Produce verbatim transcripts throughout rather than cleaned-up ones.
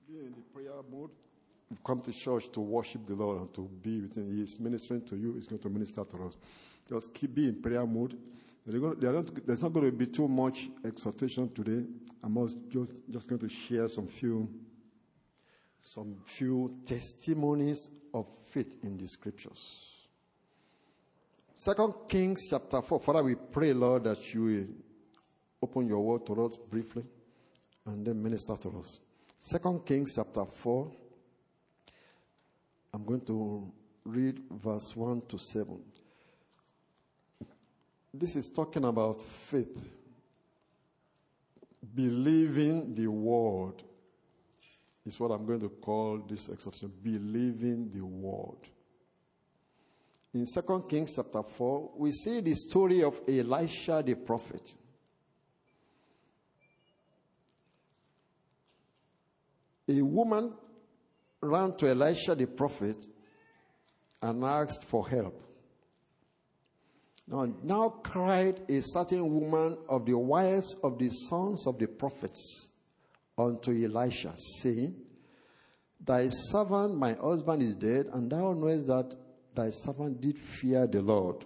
Be in the prayer mode. You've come to church to worship the Lord and to be with Him. He is ministering to you. He's going to minister to us. Just keep being in prayer mode. Going to, not, there's not going to be too much exhortation today. I'm just, just going to share some few, some few testimonies of faith in the Scriptures. Second Kings chapter four. Father, we pray, Lord, that you will open your word to us briefly and then minister to us. Second Kings chapter four. I'm going to read verse one to seven. This is talking about faith. Believing the word is what I'm going to call this exhortation. Believing the word. In Second Kings chapter four, we see the story of Elisha the prophet. A woman ran to Elisha the prophet and asked for help. Now, now cried a certain woman of the wives of the sons of the prophets unto Elisha, saying, Thy servant, my husband, is dead, and thou knowest that thy servant did fear the Lord.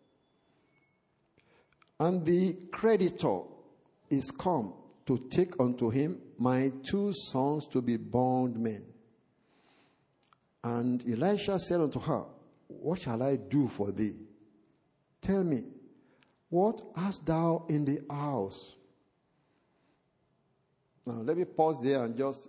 And the creditor is come to take unto him my two sons to be bondmen. And Elisha said unto her, What shall I do for thee? Tell me, what hast thou in the house? Now, let me pause there and just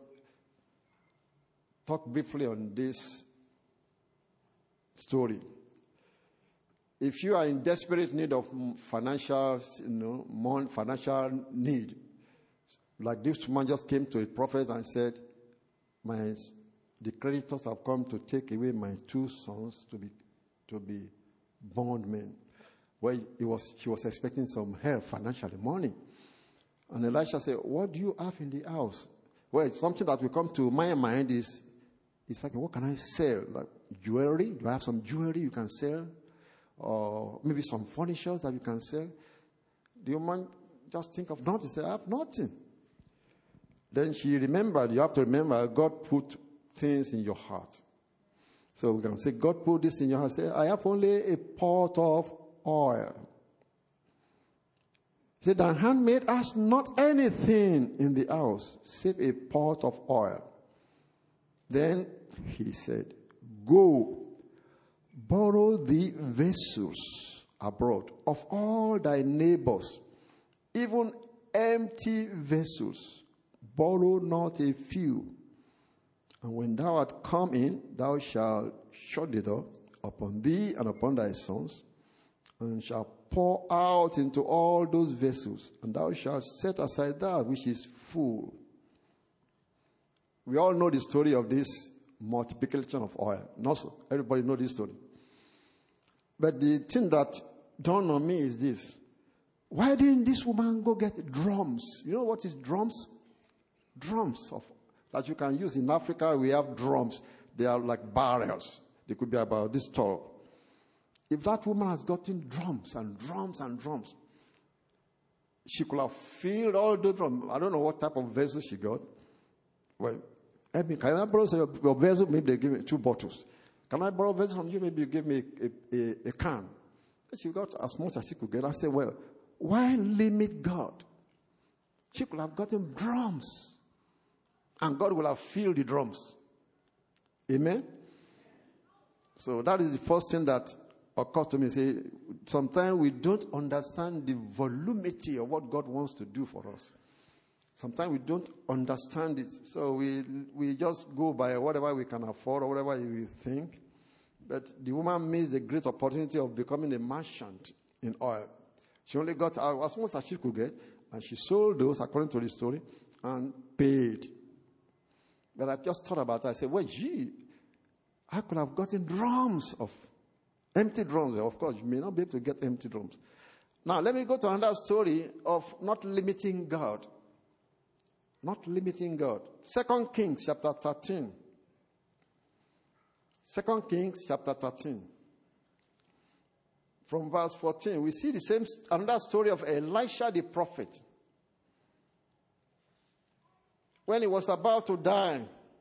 talk briefly on this story. If you are in desperate need of financial, you know, financial need, like this woman just came to a prophet and said, "My the creditors have come to take away my two sons to be to be bondmen." Well, it was she was expecting some help financially, money. And Elisha said, "What do you have in the house?" Well, something that will come to my mind is, is like, what can I sell? Like jewelry? Do I have some jewelry you can sell? Or maybe some furniture that you can sell? Do you mind just think of nothing? Say, I have nothing. Then she remembered, you have to remember, God put things in your heart. So we can say, God put this in your heart. Say, I have only a pot of oil. Say, thy handmaid has not anything in the house, save a pot of oil. Then he said, Go, borrow the vessels abroad of all thy neighbors, even empty vessels. Borrow not a few. And when thou art come in, thou shalt shut the door upon thee and upon thy sons, and shalt pour out into all those vessels, and thou shalt set aside that which is full. We all know the story of this multiplication of oil. Not so. Everybody know this story. But the thing that dawned on me is this. Why didn't this woman go get drums? You know what is drums? Drums of that you can use in Africa. We have drums. They are like barrels. They could be about this tall. If that woman has gotten drums and drums and drums, she could have filled all the drums. I don't know what type of vessel she got. Well, I mean, can I borrow your vessel? Maybe they give me two bottles. Can I borrow a vessel from you? Maybe you give me a, a, a can. She got as much as she could get. I said, well, why limit God? She could have gotten drums. And God will have filled the drums. Amen? So that is the first thing that occurred to me. Say, sometimes we don't understand the volumity of what God wants to do for us. Sometimes we don't understand it. So we we just go by whatever we can afford or whatever we think. But the woman missed the great opportunity of becoming a merchant in oil. She only got as much as she could get. And she sold those, according to the story, and paid. But I just thought about it. I said, well, gee, I could have gotten drums of empty drums. Of course, you may not be able to get empty drums. Now, let me go to another story of not limiting God. Not limiting God. Second Kings chapter thirteen. Second Kings chapter thirteen. From verse fourteen, we see the same, another story of Elisha the prophet. When he was about to die,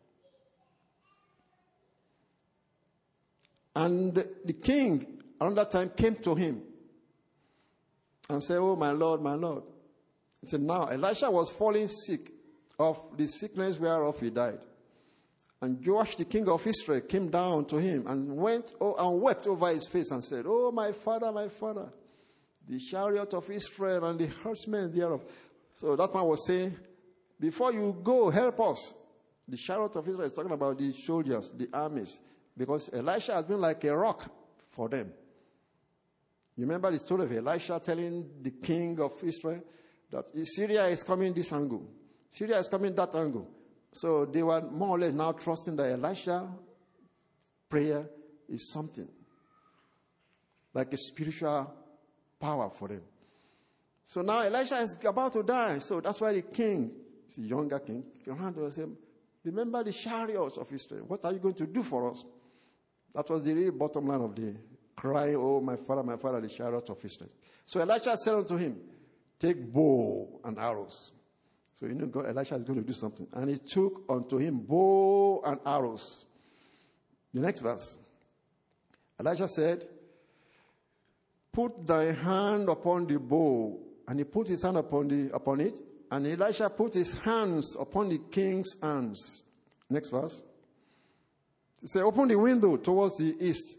And the king, around that time, came to him and said, oh, my Lord, my Lord. He said, now Elisha was falling sick of the sickness whereof he died. And Joash, the king of Israel, came down to him and went oh, and wept over his face and said, oh, my father, my father, the chariot of Israel and the horsemen thereof. So that man was saying, before you go, help us. The chariot of Israel is talking about the soldiers, the armies, because Elisha has been like a rock for them. You remember the story of Elisha telling the king of Israel that Syria is coming this angle. Syria is coming that angle. So they were more or less now trusting that Elisha prayer is something like a spiritual power for them. So now Elisha is about to die. So that's why the king, the younger king, around and said, remember the chariots of Israel. What are you going to do for us? That was the real bottom line of the cry, oh, my father, my father, the chariots of Israel. So Elisha said unto him, take bow and arrows. So you know God, Elisha is going to do something. And he took unto him bow and arrows. The next verse. Elisha said, put thy hand upon the bow. And he put his hand upon the upon it. And Elisha put his hands upon the king's hands. Next verse. He said, open the window towards the east.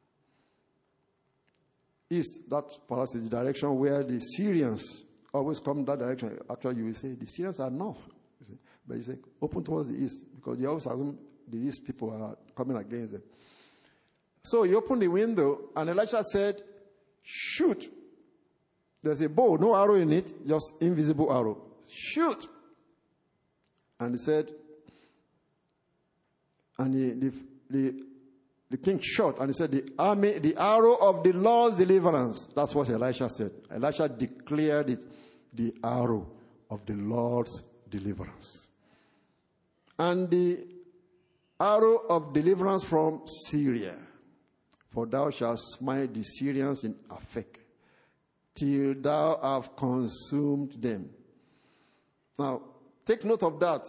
East, that perhaps is the direction where the Syrians always come that direction. Actually, you will say, the Syrians are north. But he said, open towards the east. Because they always assume the east people are coming against them. So he opened the window, and Elisha said, shoot. There's a bow, no arrow in it, just invisible arrow. Shoot. And he said, and the, the, the, the king shot, and he said, the army, the arrow of the Lord's deliverance. That's what Elisha said. Elisha declared it, the arrow of the Lord's deliverance. And the arrow of deliverance from Syria. For thou shalt smite the Syrians in Aphek, till thou have consumed them. Now, take note of that.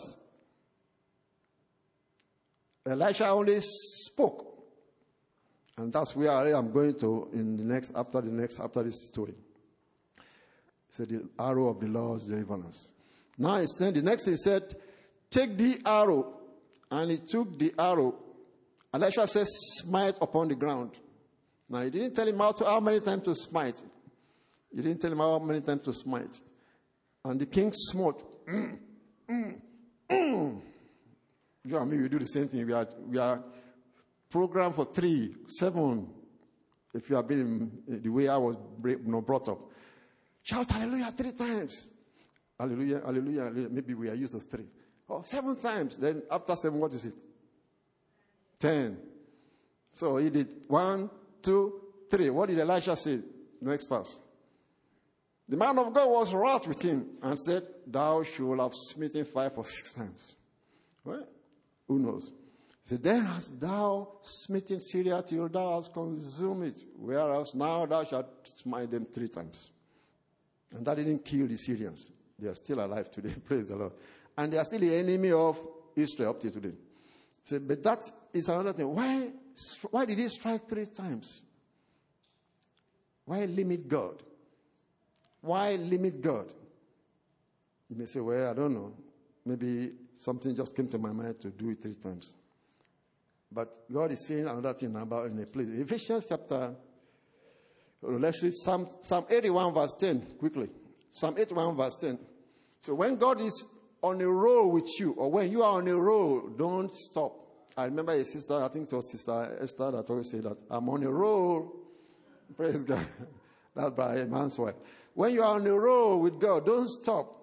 Elisha only spoke. And that's where I am going to in the next, after the next, after this story. He said, the arrow of the Lord's deliverance. Now he said, the next he said, take the arrow. And he took the arrow. Elisha says, smite upon the ground. Now he didn't tell him how, to, how many times to smite. He didn't tell him how many times to smite. And the king smote. Mm, mm, mm. You and me, we do the same thing. We are, we are programmed for three, seven. If you have been in the way I was you know, brought up. Shout hallelujah three times. Hallelujah, hallelujah, hallelujah. Maybe we are used to three. Oh, seven times. Then after seven, what is it? Ten. So he did one, two, three. What did Elisha say? Next verse. The man of God was wroth with him and said, thou should have smitten five or six times. Well, who knows? He said, then hast thou smitten Syria till thou hast consumed it, whereas now thou shalt smite them three times. And that didn't kill the Syrians. They are still alive today, praise the Lord. And they are still the enemy of Israel up to today. He said, but that is another thing. Why, why did he strike three times? Why limit God? Why limit God? You may say, well, I don't know. Maybe something just came to my mind to do it three times. But God is saying another thing about in a place. Ephesians chapter, let's read Psalm, Psalm eighty-one verse ten quickly. Psalm eighty-one verse ten. So when God is on a roll with you, or when you are on a roll, don't stop. I remember a sister, I think it was Sister Esther that always said that, I'm on a roll. Praise God. That's by a man's wife. When you are on a roll with God, don't stop.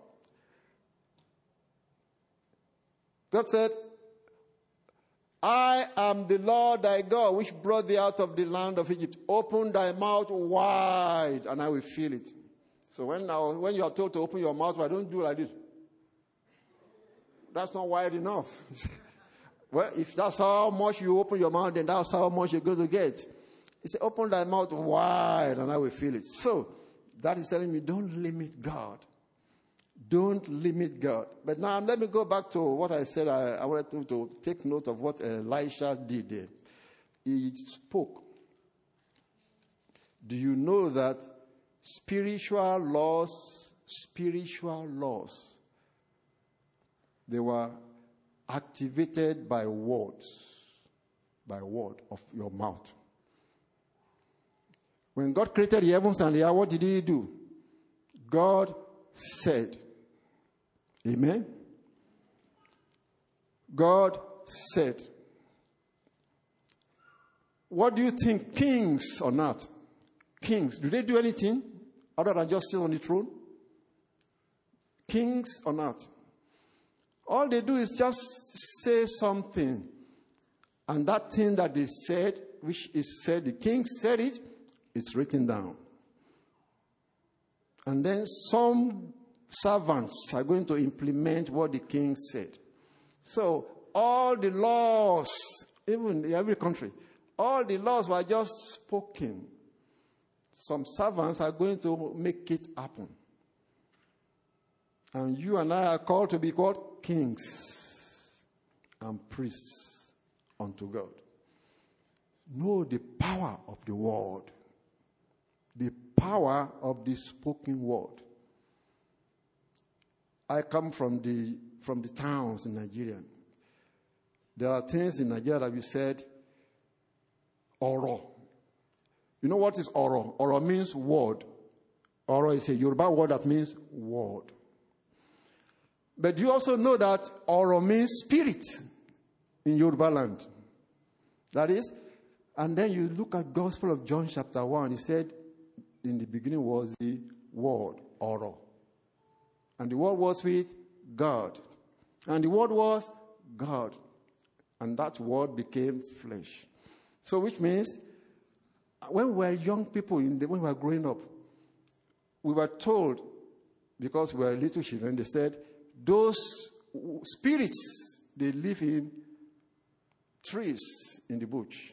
God said, I am the Lord thy God, which brought thee out of the land of Egypt. Open thy mouth wide, and I will fill it. So when, now, when you are told to open your mouth wide, don't do like this. That's not wide enough. Well, if that's how much you open your mouth, then that's how much you're going to get. He said, open thy mouth wide, and I will fill it. So, that is telling me, don't limit God. Don't limit God. But now, let me go back to what I said. I, I wanted to, to take note of what Elisha did there. he spoke. Do you know that spiritual laws, spiritual laws, they were activated by words, by word of your mouth. When God created the heavens and the earth, what did he do? God said. Amen? God said. What do you think kings on earth? Kings, do they do anything other than just sit on the throne? Kings on earth. All they do is just say something. And that thing that they said, which is said, the king said it, it's written down. And then some servants are going to implement what the king said. So all the laws, even in every country, all the laws were just spoken. Some servants are going to make it happen. And you and I are called to be called kings and priests unto God. Know the power of the word. The power of the spoken word. I come from the from the towns in Nigeria. There are things in Nigeria that we said, Oro. You know what is Oro? Oro means word. Oro is a Yoruba word that means word. But you also know that Oro means spirit in Yoruba land. That is, and then you look at Gospel of John chapter one. He said, in the beginning was the word, Oro. And the word was with God. And the word was God. And that word became flesh. So which means, when we were young people, in the, when we were growing up, we were told, because we were little children, they said, those spirits, they live in trees in the bush.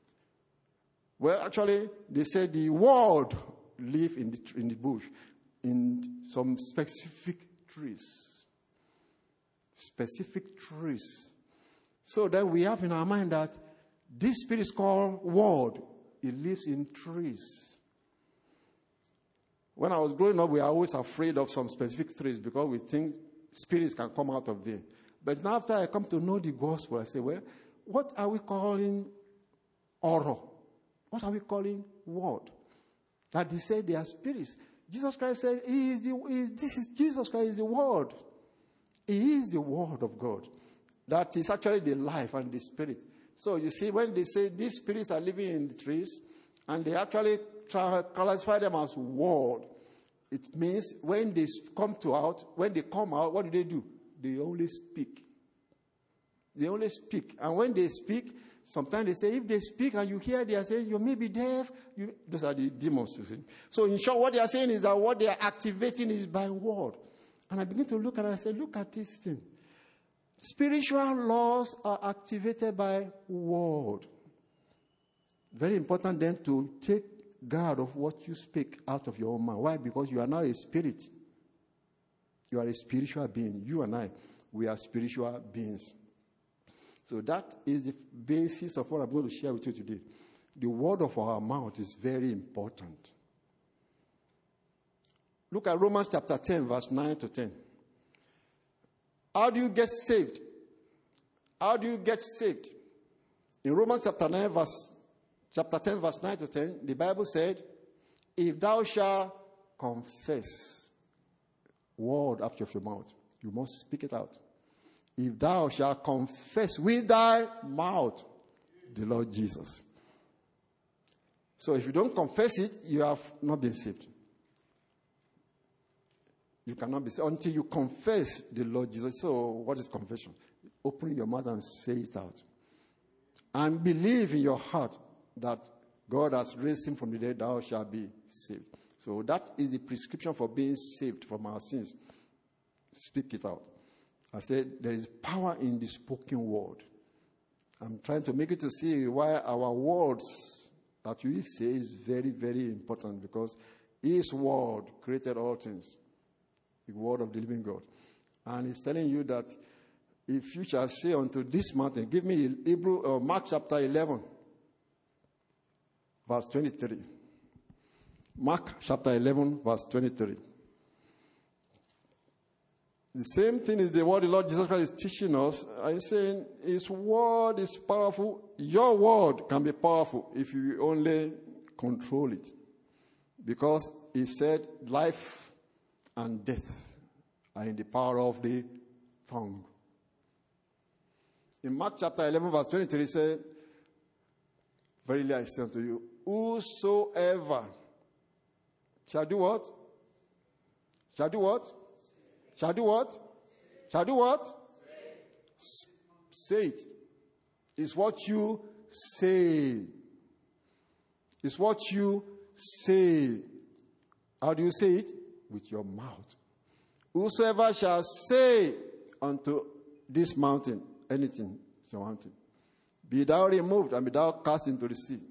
Well, actually, they said the world live in the, in the bush, in some specific trees. Specific trees. So then we have in our mind that this spirit is called world. It lives in trees. When I was growing up, we were always afraid of some specific trees because we think spirits can come out of there. But now after I come to know the gospel, I say, well, what are we calling Oro? What are we calling word? That they say they are spirits. Jesus Christ said, he is the, he is, this is Jesus Christ is the word. He is the word of God. That is actually the life and the spirit. So you see, when they say these spirits are living in the trees, and they actually try, classify them as word, it means when they come to out, when they come out, what do they do? They only speak. They only speak. And when they speak, sometimes they say, if they speak and you hear, they are saying, you may be deaf. You, those are the demons, you see. So in short, what they are saying is that what they are activating is by word. And I begin to look at it and I say, look at this thing. Spiritual laws are activated by word. Very important then to take guard of what you speak out of your own mouth. Why? Because you are now a spirit. You are a spiritual being. You and I, we are spiritual beings. So that is the basis of what I'm going to share with you today. The word of our mouth is very important. Look at Romans chapter ten, verse nine to ten. How do you get saved? How do you get saved? In Romans chapter nine, verse chapter ten, verse nine to ten, the Bible said, if thou shalt confess word after your mouth, you must speak it out. If thou shalt confess with thy mouth the Lord Jesus. So if you don't confess it, you have not been saved. You cannot be saved until you confess the Lord Jesus. So what is confession? Open your mouth and say it out. And believe in your heart that God has raised him from the dead, thou shalt be saved. So that is the prescription for being saved from our sins. Speak it out. I said there is power in the spoken word. I'm trying to make it to see why our words that we say is very, very important, because his word created all things. The word of the living God. And he's telling you that if you shall say unto this mountain, give me Hebrew, uh, Mark chapter eleven. verse twenty-three. Mark chapter eleven, verse twenty-three. The same thing is the word the Lord Jesus Christ is teaching us. He's saying his word is powerful. Your word can be powerful if you only control it. Because he said life and death are in the power of the tongue. In Mark chapter eleven, verse twenty-three, he said, verily I say unto you, whosoever shall do what? Shall do what? Shall do what? Shall do what? Say, say it. It's what you say. It's what you say. How do you say it? With your mouth. Whosoever shall say unto this mountain, anything, it's a mountain, be thou removed and be thou cast into the sea,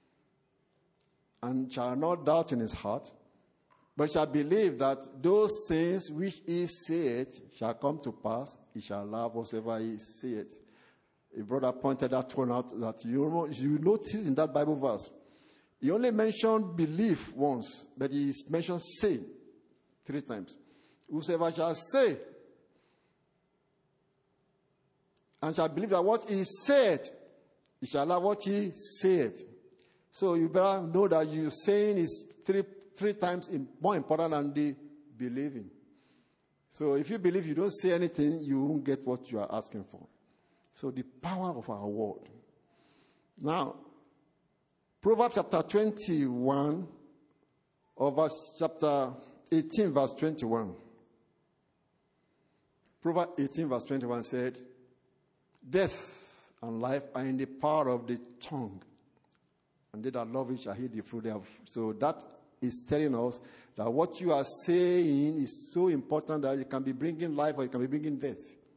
and shall not doubt in his heart, but shall believe that those things which he saith shall come to pass, he shall love whatsoever he saith. A brother pointed that one out, that you know, you notice in that Bible verse, he only mentioned belief once, but he mentioned say three times. Whosoever shall say and shall believe that what he said, he shall love what he said. So you better know that you saying is three three times more important than the believing. So if you believe you don't say anything, you won't get what you are asking for. So the power of our word. Now, Proverbs chapter twenty-one, or verse chapter eighteen, verse twenty-one. Proverbs eighteen, verse twenty-one said, death and life are in the power of the tongue, and they that love it shall eat the fruit thereof. So that is telling us that what you are saying is so important that it can be bringing life or it can be bringing death.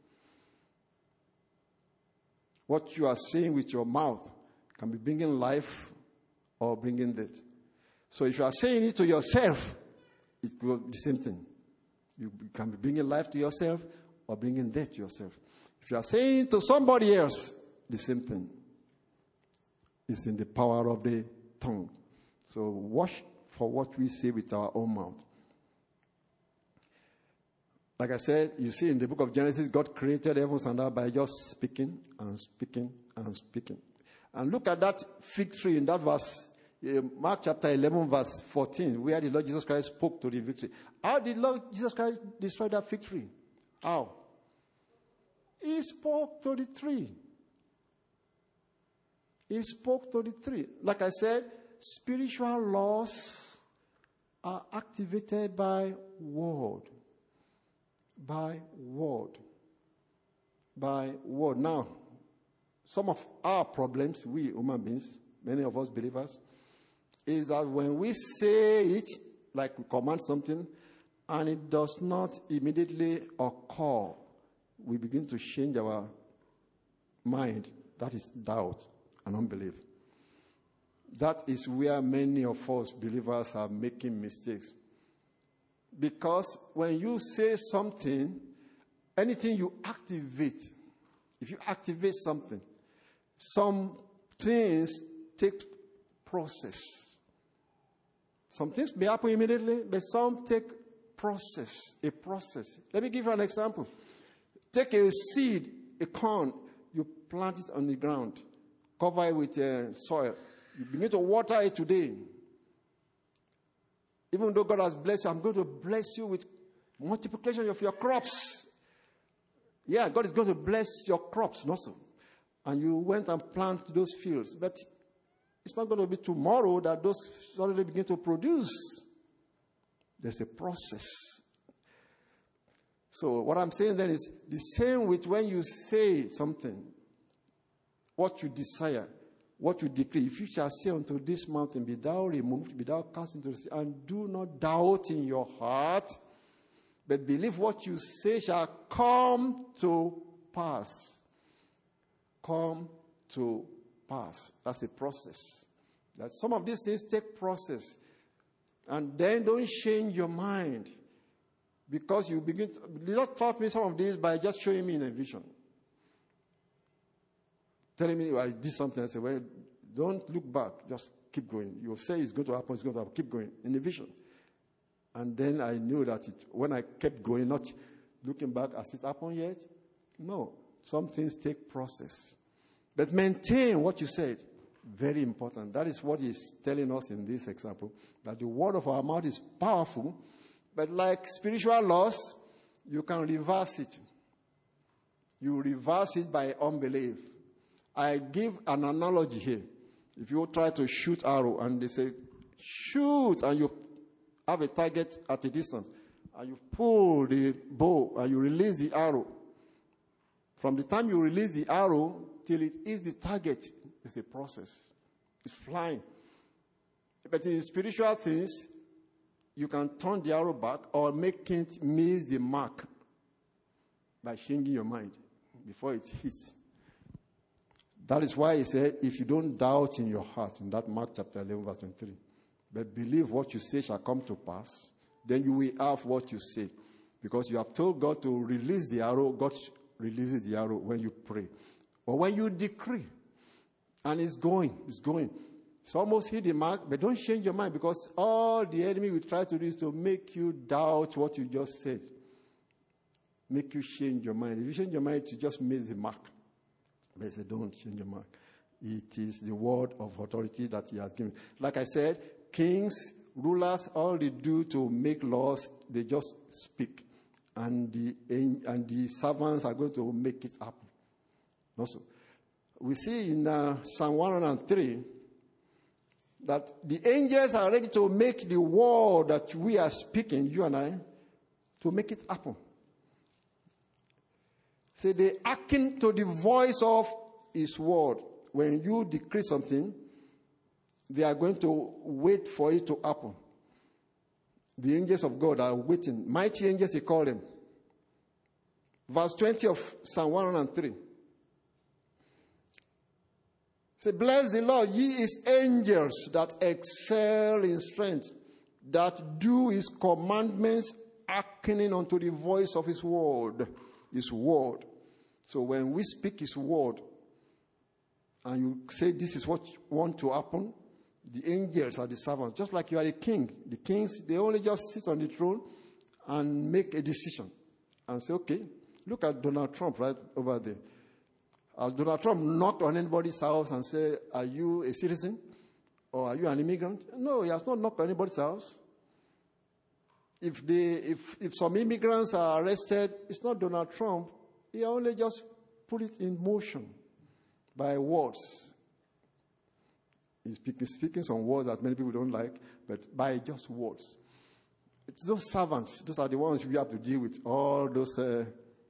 What you are saying with your mouth can be bringing life or bringing death. So if you are saying it to yourself, it will be the same thing. You can be bringing life to yourself or bringing death to yourself. If you are saying to somebody else, the same thing. It's in the power of the tongue. So watch for what we say with our own mouth. Like I said, you see in the book of Genesis, God created heavens and earth by just speaking and speaking and speaking. And look at that fig tree in that verse, uh, Mark chapter eleven, verse fourteen, where the Lord Jesus Christ spoke to the fig tree. How did Lord Jesus Christ destroy that fig tree? How? He spoke to the tree. He spoke to the tree. Like I said, spiritual laws are activated by word. By word. By word. Now, some of our problems, we human beings, many of us believers, is that when we say it, like we command something, and it does not immediately occur, we begin to change our mind. That is doubt and unbelief. That is where many of us believers are making mistakes. Because when you say something, anything you activate, if you activate something, some things take process. Some things may happen immediately, but some take process, a process. Let me give you an example. Take a seed, a corn, you plant it on the ground, cover it with uh, soil. You begin to water it today. Even though God has blessed you, I'm going to bless you with multiplication of your crops. Yeah, God is going to bless your crops, not so. And you went and planted those fields. But it's not going to be tomorrow that those already begin to produce. There's a process. So what I'm saying then is the same with when you say something, what you desire, what you decree. If you shall say unto this mountain, be thou removed, be thou cast into the sea, and do not doubt in your heart, but believe what you say shall come to pass. Come to pass. That's the process. That some of these things take process. And then don't change your mind. Because you begin to, the Lord taught me some of this by just showing me in a vision. Telling me, well, I did something. I said, well, don't look back. Just keep going. You say it's going to happen, it's going to happen, keep going in the vision. And then I knew that it, when I kept going, not looking back, has it happened yet? No. Some things take process. But maintain what you said. Very important. That is what he's telling us in this example. That the word of our mouth is powerful, but like spiritual laws, you can reverse it. You reverse it by unbelief. I give an analogy here. If you try to shoot arrow and they say, shoot, and you have a target at a distance, and you pull the bow and you release the arrow. From the time you release the arrow till it hits the target, it's a process. It's flying. But in spiritual things, you can turn the arrow back or make it miss the mark by changing your mind before it hits. That is why he said, if you don't doubt in your heart, in that Mark chapter eleven, verse twenty-three, but believe what you say shall come to pass, then you will have what you say. Because you have told God to release the arrow, God releases the arrow when you pray. Or when you decree. And it's going, it's going. It's almost hit the mark, but don't change your mind, because all the enemy will try to do is to make you doubt what you just said. Make you change your mind. If you change your mind, you just miss the mark. But he said, don't change your mind. It is the word of authority that he has given. Like I said, kings, rulers, all they do to make laws, they just speak. And the, and the servants are going to make it happen. Also, we see in uh, Psalm one hundred three that the angels are ready to make the word that we are speaking, you and I, to make it happen. Say they hearken to the voice of his word. When you decree something, they are going to wait for it to happen. The angels of God are waiting. Mighty angels, they call them. Verse twenty of Psalm one hundred three. Say, bless the Lord, ye his angels that excel in strength, that do his commandments, hearkening unto the voice of his word. His word. So when we speak his word, and you say this is what you want to happen, the angels are the servants. Just like you are a king. The kings, they only just sit on the throne and make a decision. And say, okay, look at Donald Trump right over there. Has Donald Trump knocked on anybody's house and said, are you a citizen? Or are you an immigrant? No, he has not knocked on anybody's house. If, they, if, if some immigrants are arrested, it's not Donald Trump. He only just put it in motion by words. He's speaking, speaking some words that many people don't like, but by just words. It's those servants. Those are the ones we have to deal with. All those uh,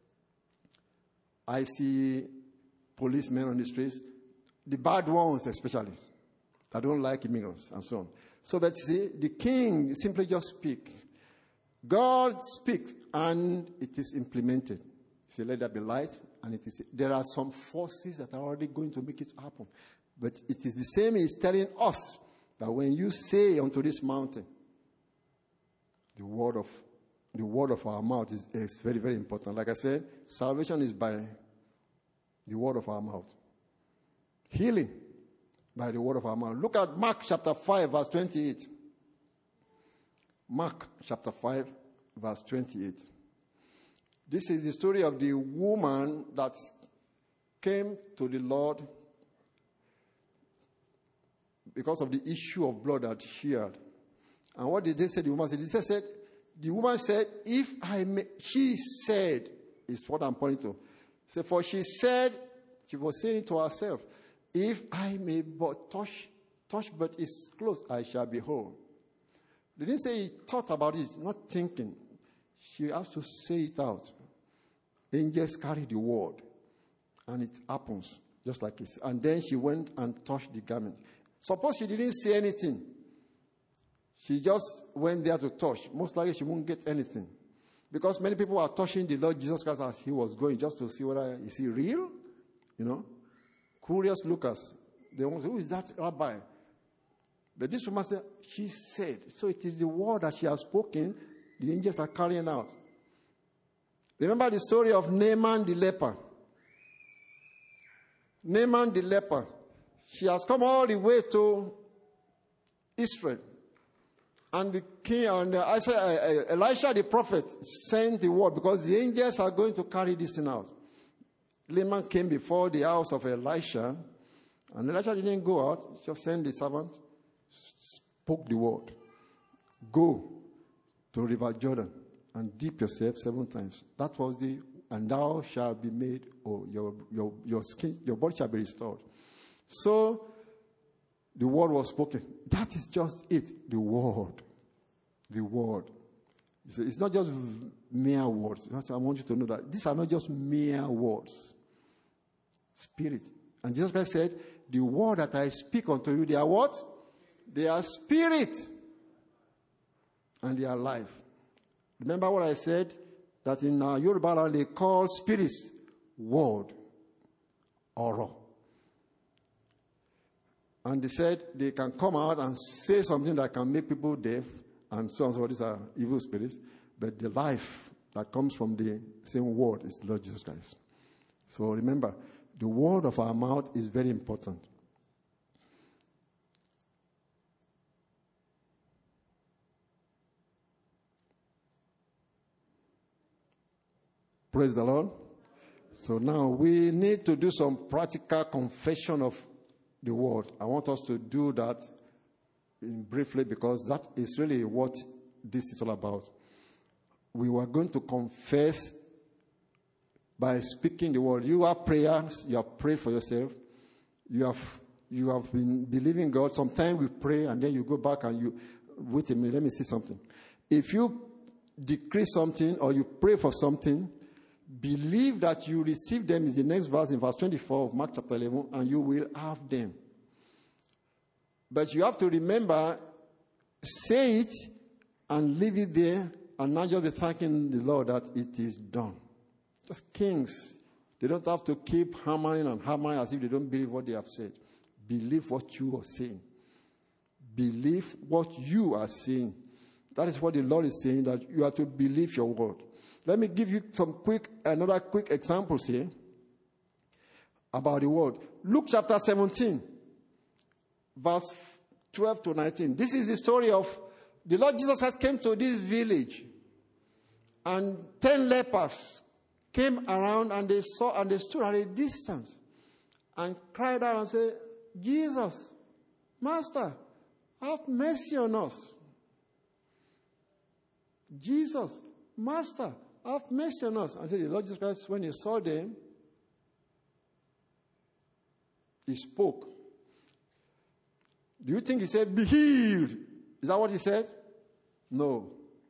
I see policemen on the streets, the bad ones especially, that don't like immigrants and so on. So that see, the king simply just speaks. God speaks and it is implemented. He said, let there be light, and it is. There are some forces that are already going to make it happen. But it is the same He's telling us that when you say unto this mountain, the word of the word of our mouth is, is very, very important. Like I said, salvation is by the word of our mouth. Healing by the word of our mouth. Look at Mark chapter five, verse twenty-eight. Mark chapter five, verse twenty-eight. This is the story of the woman that came to the Lord because of the issue of blood that she had. And what did they say? The woman said, they said, the woman said, if I may, she said, is what I'm pointing to. So for she said, she was saying it to herself, if I may but touch, touch but his clothes, I shall be whole. They didn't say he thought about it, not thinking. She has to say it out. Angels carry the word, and it happens just like this. And then she went and touched the garment. Suppose she didn't say anything. She just went there to touch. Most likely she won't get anything. Because many people are touching the Lord Jesus Christ as he was going, just to see whether, is he real? You know? Curious lookers. They want to say, who is that rabbi? But this woman said, she said. So it is the word that she has spoken, the angels are carrying out. Remember the story of Naaman the leper. Naaman the leper. She has come all the way to Israel. And the king, and uh, I said, uh, uh, Elisha the prophet sent the word because the angels are going to carry this thing out. Naaman came before the house of Elisha, and Elisha didn't go out, he just sent the servant, spoke the word. Go to River Jordan and dip yourself seven times. That was the, and thou shalt be made, or your, your, your skin, your body shall be restored. So, the word was spoken. That is just it. The word. The word. It's not just mere words. I want you to know that these are not just mere words. Spirit. And Jesus Christ said, the word that I speak unto you, they are what? They are spirit. And they are life. Remember what I said? That in uh, Yoruba land they call spirits word. Oro. And they said they can come out and say something that can make people deaf, and so on. So these are evil spirits. But the life that comes from the same word is Lord Jesus Christ. So remember, the word of our mouth is very important. Praise the Lord. So now we need to do some practical confession of the word. I want us to do that in briefly because that is really what this is all about. We were going to confess by speaking the word. You have prayers, you have prayed for yourself, you have you have been believing God. Sometimes we pray and then you go back and you wait a minute, let me see something. If you decree something or you pray for something, believe that you receive them is the next verse in verse twenty-four of Mark chapter eleven, and you will have them. But you have to remember, say it and leave it there, and not just be thanking the Lord that it is done. Just kings, they don't have to keep hammering and hammering as if they don't believe what they have said. Believe what you are saying. Believe what you are saying. That is what the Lord is saying, that you are to believe your word. Let me give you some quick, another quick examples here about the word. Luke chapter seventeen, verse twelve to nineteen. This is the story of the Lord Jesus Christ came to this village, and ten lepers came around, and they saw, and they stood at a distance and cried out and said, Jesus, Master, have mercy on us. Jesus, Master, have mercy on us. And so the Lord Jesus Christ, when he saw them, he spoke. Do you think he said, be healed? Is that what he said? No.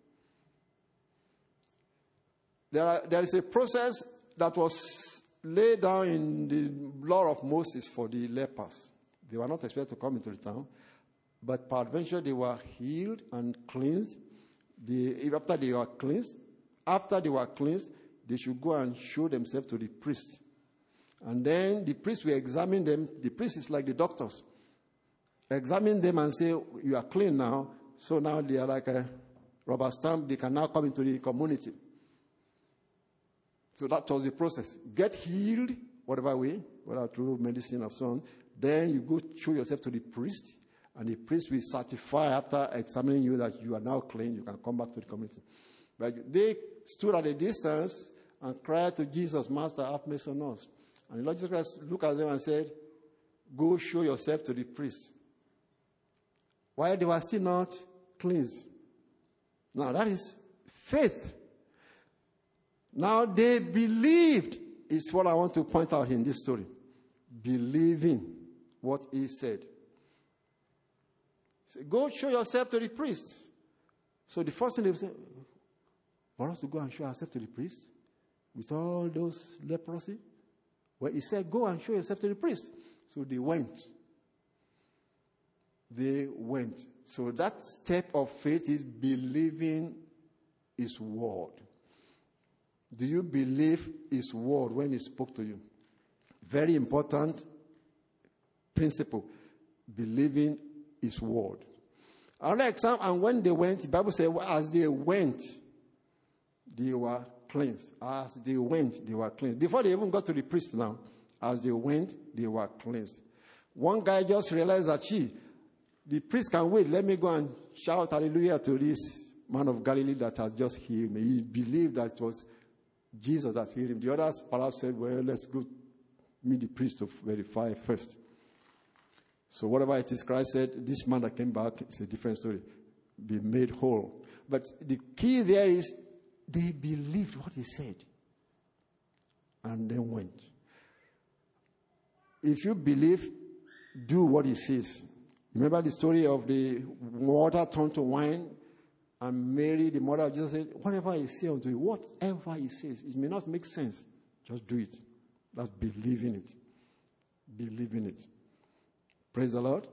There, are, there is a process that was laid down in the law of Moses for the lepers. They were not expected to come into the town, but peradventure they were healed and cleansed. They, after they were cleansed, after they were cleansed, they should go and show themselves to the priest. And then the priest will examine them. The priest is like the doctors. Examine them and say, you are clean now. So now they are like a rubber stamp. They can now come into the community. So that was the process. Get healed, whatever way, whether through medicine or so on. Then you go show yourself to the priest. And the priest will certify after examining you that you are now clean. You can come back to the community. But they stood at a distance and cried to Jesus, Master, have mercy on us. And the Lord Jesus Christ looked at them and said, go show yourself to the priest. Why they were still not cleansed. Now that is faith. Now they believed, is what I want to point out in this story. Believing what he said. Say, go show yourself to the priest. So the first thing they would say, for us to go and show ourselves to the priest with all those leprosy? Well, he said, go and show yourself to the priest. So they went. They went. So that step of faith is believing his word. Do you believe his word when he spoke to you? Very important principle. Believing his word. Another example, and when they went, the Bible says, well, as they went, they were cleansed. As they went, they were cleansed. Before they even got to the priest now, as they went, they were cleansed. One guy just realized that, gee, the priest can wait. Let me go and shout hallelujah to this man of Galilee that has just healed me. He believed that it was Jesus that healed him. The others perhaps said, well, let's go meet the priest to verify first. So whatever it is, Christ said, this man that came back, it's a different story. Be made whole. But the key there is they believed what he said and then went. If you believe, do what he says. Remember the story of the water turned to wine, and Mary, the mother of Jesus, said, whatever he says unto you, whatever he says, it may not make sense. Just do it. That's believing it. Believing it. Praise the Lord.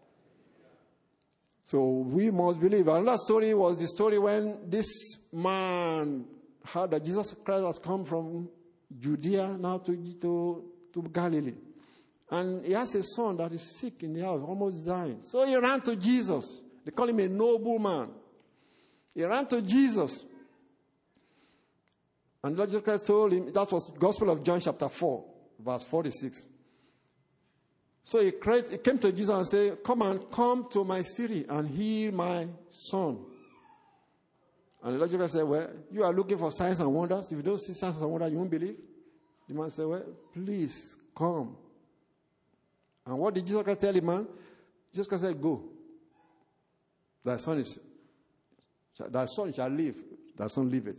So we must believe. Another story was the story when this man heard that Jesus Christ has come from Judea now to, to, to Galilee. And he has a son that is sick in the house, almost dying. So he ran to Jesus. They call him a noble man. He ran to Jesus. And Lord Jesus Christ told him, that was Gospel of John chapter four, verse forty-six. So he, cried, he came to Jesus and said, come and come to my city and heal my son. And the Lord Jesus Christ said, well, you are looking for signs and wonders. If you don't see signs and wonders, you won't believe. The man said, well, please come. And what did Jesus Christ tell the man? Jesus Christ said, go. Thy son is, thy son shall live. Thy son liveth.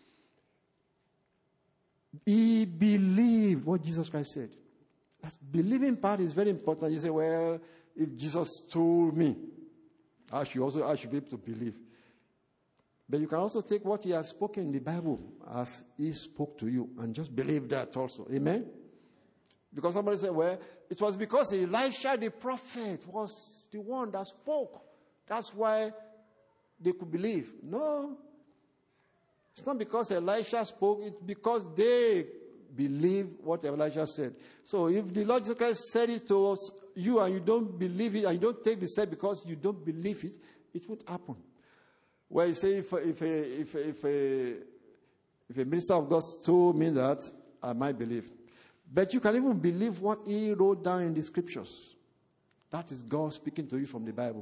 He believed what Jesus Christ said. That believing part is very important. You say, well, if Jesus told me, I should also I should be able to believe. But you can also take what he has spoken in the Bible as he spoke to you and just believe that also. Amen? Because somebody said, well, it was because Elisha the prophet was the one that spoke. That's why they could believe. No. It's not because Elisha spoke. It's because they believe what Elisha said. So if the Lord Jesus Christ said it to us, you and you don't believe it, and you don't take the step because you don't believe it, it won't happen. Well, you say if, if, a, if, a, if, a, if a minister of God told me that, I might believe. But you can even believe what he wrote down in the scriptures. That is God speaking to you from the Bible.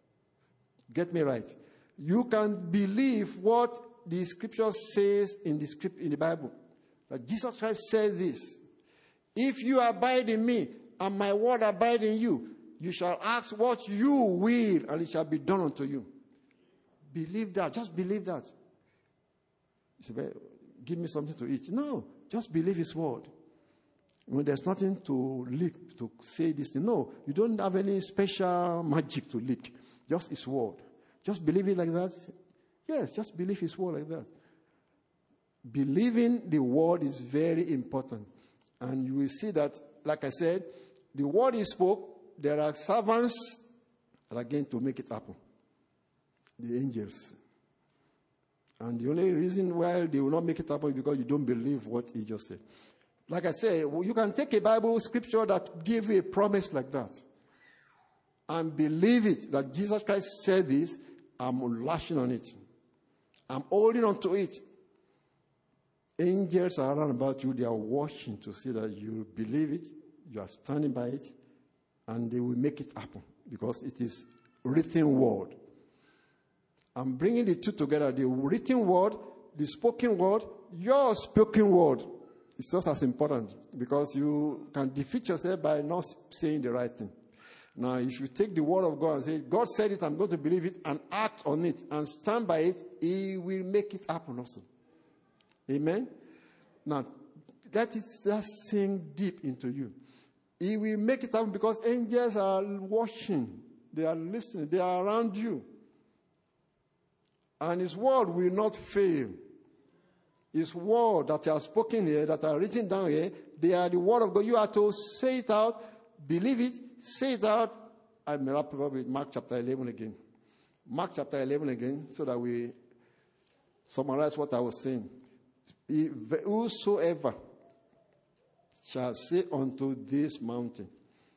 Get me right. You can believe what the scripture says in the script in the Bible. That Jesus Christ said this. If you abide in me and my word abide in you, you shall ask what you will and it shall be done unto you. Believe that. Just believe that. You say, well, give me something to eat. No, just believe his word. When there's nothing to leak, to say this thing. No, you don't have any special magic to leak. Just his word. Just believe it like that. Yes, just believe his word like that. Believing the word is very important. And you will see that, like I said, the word he spoke, there are servants that are going to make it happen. The angels. And the only reason why they will not make it happen is because you don't believe what he just said. Like I said, you can take a Bible scripture that gives you a promise like that and believe it, that Jesus Christ said this. I'm lashing on it. I'm holding on to it. Angels are around about you. They are watching to see that you believe it, you are standing by it, and they will make it happen because it is written word. I'm bringing the two together, the written word, the spoken word, your spoken word. It's just as important because you can defeat yourself by not saying the right thing. Now, if you take the word of God and say, God said it, I'm going to believe it, and act on it, and stand by it, he will make it happen also. Amen? Now, let it just sink deep into you. He will make it happen because angels are watching. They are listening. They are around you. And his word will not fail. His word that you have spoken here, that are written down here, they are the word of God. You have to say it out, believe it, say it out. I'm wrap up with Mark chapter eleven again. Mark chapter eleven again, so that we summarize what I was saying. Whosoever shall say unto this mountain.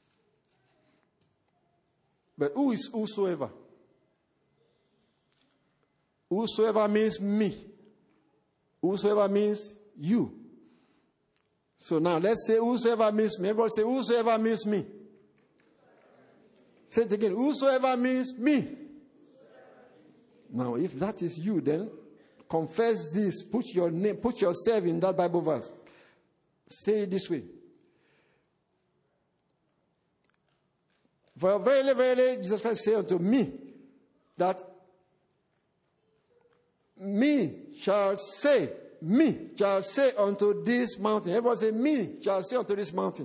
But who is whosoever? Whosoever means me. Whosoever means you. So now let's say whosoever means me. Everybody say whosoever means me. Say it again. Whosoever means me. Now, if that is you, then confess this. Put your name, put yourself in that Bible verse. Say it this way. For verily, verily, Jesus Christ said unto me, that me shall say, me shall say unto this mountain. Everybody say, me shall say unto this mountain.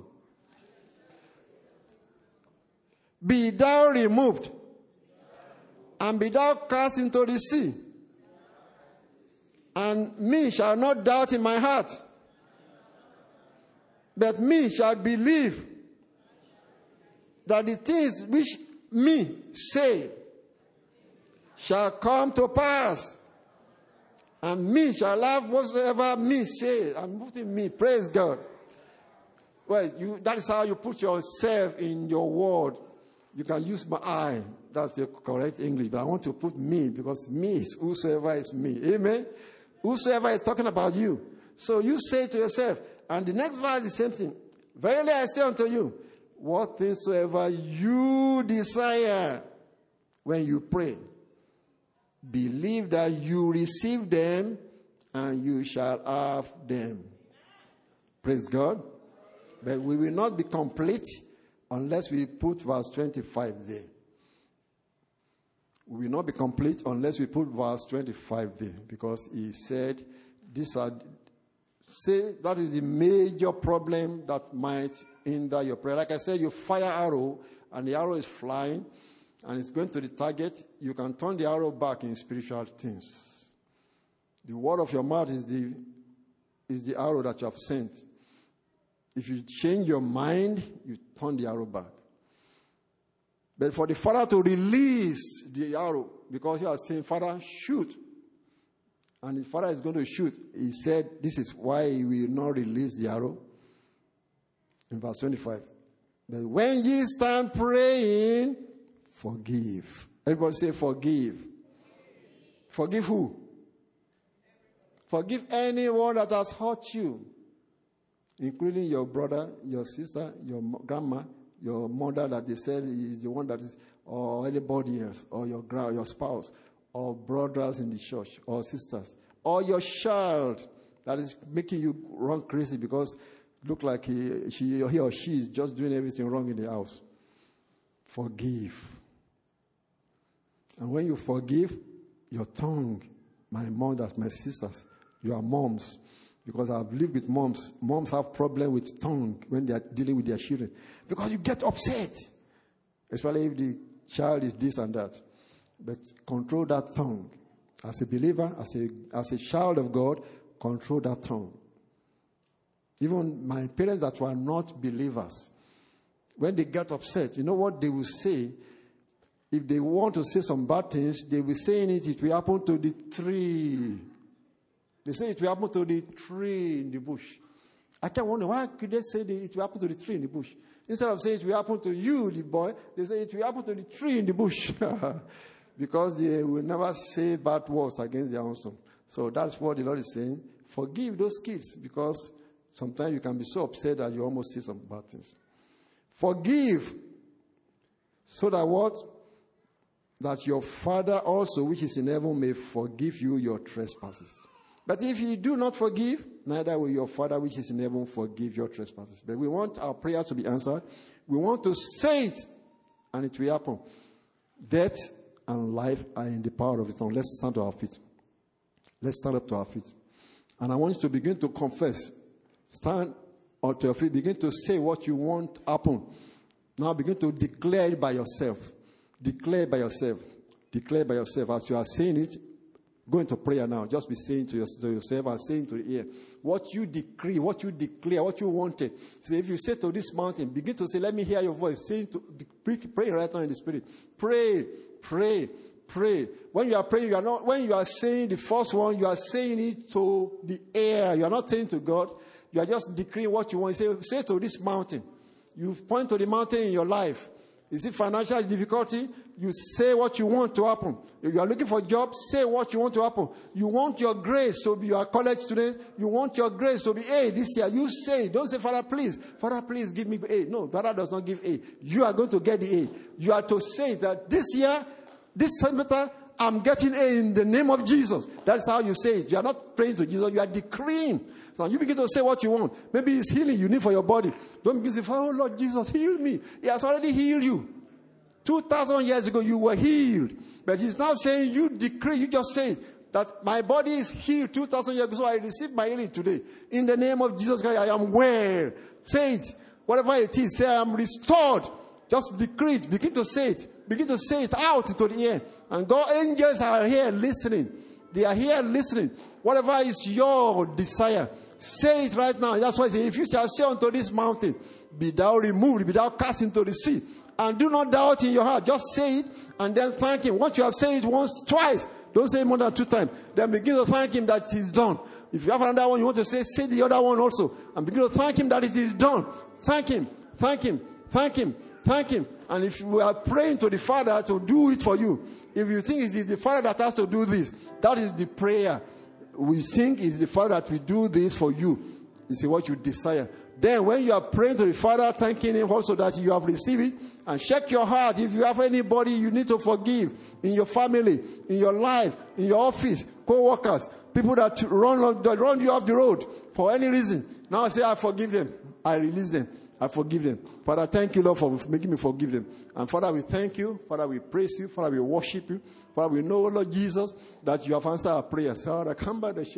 Be thou removed, and be thou cast into the sea. And me shall not doubt in my heart, but me shall believe that the things which me say shall come to pass. And me shall have whatsoever me say. I'm putting me. Praise God. Well, you, that is how you put yourself in your word. You can use my I. That's the correct English. But I want to put me, because me is whosoever is me. Amen? Whosoever is talking about you. So you say to yourself, and the next verse is the same thing. Verily I say unto you, what things soever you desire when you pray, believe that you receive them, and you shall have them. Praise God. But we will not be complete unless we put verse twenty-five there. We will not be complete unless we put verse twenty-five there, because he said, these are, say, that is the major problem that might hinder your prayer. Like I said, you fire arrow, and the arrow is flying, and it's going to the target. You can turn the arrow back in spiritual things. The word of your mouth is the, is the arrow that you have sent. If you change your mind, you turn the arrow back. But for the Father to release the arrow, because you are saying, Father, shoot. And the Father is going to shoot. He said, this is why he will not release the arrow. In verse twenty-five. But when ye stand praying, forgive. Everybody say, forgive. Forgive who? Forgive anyone that has hurt you, including your brother, your sister, your grandma, your mother that they said is the one that is, or anybody else, or your your spouse, or brothers in the church, or sisters, or your child that is making you run crazy because look like he, she, he or she is just doing everything wrong in the house. Forgive. And when you forgive, your tongue, my mothers, my sisters, your moms, because I've lived with moms. Moms have problem with tongue when they are dealing with their children. Because you get upset. Especially if the child is this and that. But control that tongue. As a believer, as a, as a child of God, control that tongue. Even my parents that were not believers, when they get upset, you know what they will say? If they want to say some bad things, they will say it, it will happen to the tree. They say it will happen to the tree in the bush. I can't wonder, why could they say the, it will happen to the tree in the bush? Instead of saying it will happen to you, the boy, they say it will happen to the tree in the bush. Because they will never say bad words against their own son. So that's what the Lord is saying. Forgive those kids, because sometimes you can be so upset that you almost say some bad things. Forgive, so that what? That your Father also, which is in heaven, may forgive you your trespasses. But if you do not forgive, neither will your Father which is in heaven forgive your trespasses. But we want our prayer to be answered. We want to say it, and it will happen. Death and life are in the power of the tongue. Let's stand to our feet. Let's stand up to our feet. And I want you to begin to confess. Stand on your feet. Begin to say what you want to happen. Now begin to declare it by yourself. Declare by yourself. Declare by yourself. As you are saying it, go into prayer now. Just be saying to yourself and saying to the ear. What you decree, what you declare, what you wanted. So if you say to this mountain, begin to say, let me hear your voice. Say to, pray right now in the Spirit. Pray, pray, pray. When you are praying, you are not, when you are saying the first one, you are saying it to the air. You are not saying to God. You are just decreeing what you want. Say, say to this mountain. You point to the mountain in your life. You see financial difficulty, you say what you want to happen. If you are looking for a job, say what you want to happen. You want your grades to be, you are college students, you want your grades to be A this year. You say, don't say, Father, please, Father, please give me A. No, Father does not give A. You are going to get the A. You are to say that this year, this semester, I'm getting A in the name of Jesus. That's how you say it. You are not praying to Jesus, you are decreeing. So you begin to say what you want. Maybe it's healing you need for your body. Don't begin to say, oh Lord Jesus, heal me. He has already healed you. Two thousand years ago, you were healed. But he's now saying, you decree, you just say it, that my body is healed two thousand years ago, so I receive my healing today. In the name of Jesus Christ, I am well. Say it. Whatever it is, say I am restored. Just decree it. Begin to say it. Begin to say it out into the air. And God, angels are here listening. They are here listening. Whatever is your desire, say it right now. That's why I say, if you shall say unto this mountain, be thou removed, be thou cast into the sea. And do not doubt in your heart. Just say it and then thank him. Once you have said it once, twice. Don't say it more than two times. Then begin to thank him that it is done. If you have another one you want to say, say the other one also. And begin to thank him that it is done. Thank him. Thank him. Thank him. Thank him. And if you are praying to the Father to do it for you, if you think it's the Father that has to do this, that is the prayer. We think it's the Father that will do this for you. It's what you desire. Then when you are praying to the Father, thanking him also that you have received it, and check your heart. If you have anybody you need to forgive in your family, in your life, in your office, co-workers, people that run, that run you off the road for any reason, now say, I forgive them. I release them. I forgive them. Father, thank you, Lord, for making me forgive them. And Father, we thank you. Father, we praise you. Father, we worship you. Father, we know, Lord Jesus, that you have answered our prayers. If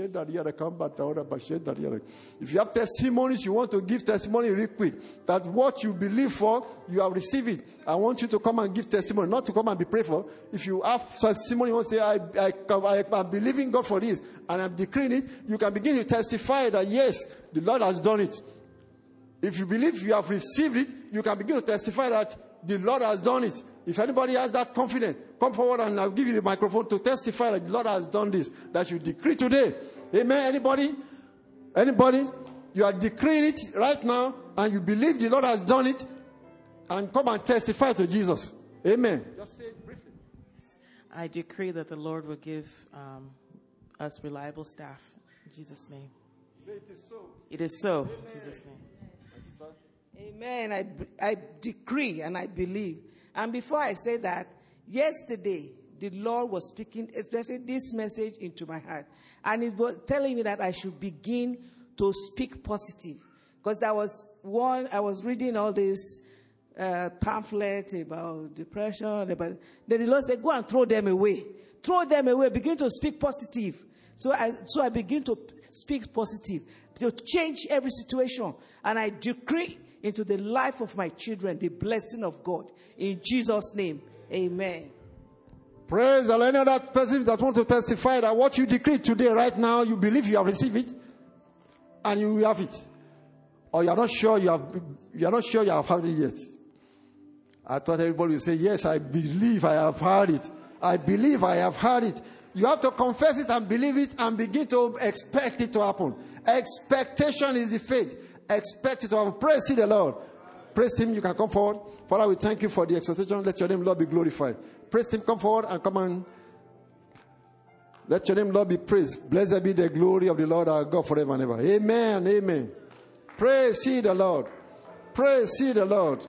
you have testimonies, you want to give testimony real quick, that what you believe for, you have received it. I want you to come and give testimony, not to come and be prayed for. If you have testimony, you want to say, I, I, I, I'm believing God for this, and I'm decreeing it, you can begin to testify that, yes, the Lord has done it. If you believe you have received it, you can begin to testify that the Lord has done it. If anybody has that confidence, come forward and I'll give you the microphone to testify that the Lord has done this, that you decree today. Amen. Anybody? Anybody? You are decreeing it right now and you believe the Lord has done it, and come and testify to Jesus. Amen. Just say it briefly. I decree that the Lord will give um, us reliable staff. In Jesus' name. Say it is so. It is so. Amen. In Jesus' name. Amen. I, I decree and I believe. And before I say that, yesterday, the Lord was speaking, especially this message, into my heart. And it was telling me that I should begin to speak positive. Because there was one, I was reading all this uh, pamphlet about depression. About, then the Lord said, go and throw them away. Throw them away. Begin to speak positive. So I, so I begin to speak positive, to change every situation. And I decree into the life of my children the blessing of God. In Jesus' name, amen. Praise the Lord. Any other person that want to testify that what you decree today, right now, you believe you have received it, and you have it, or you are not sure you have, you are not sure you have had it yet. I thought everybody would say, yes, I believe I have heard it. I believe I have heard it. You have to confess it and believe it and begin to expect it to happen. Expectation is the faith. Expect it to happen. Praise the Lord. Praise him. You can come forward. Father, we thank you for the exhortation. Let your name, Lord, be glorified. Praise him. Come forward and come on. Let your name, Lord, be praised. Blessed be the glory of the Lord our God forever and ever. Amen. Amen. Praise ye the Lord. Praise ye the Lord.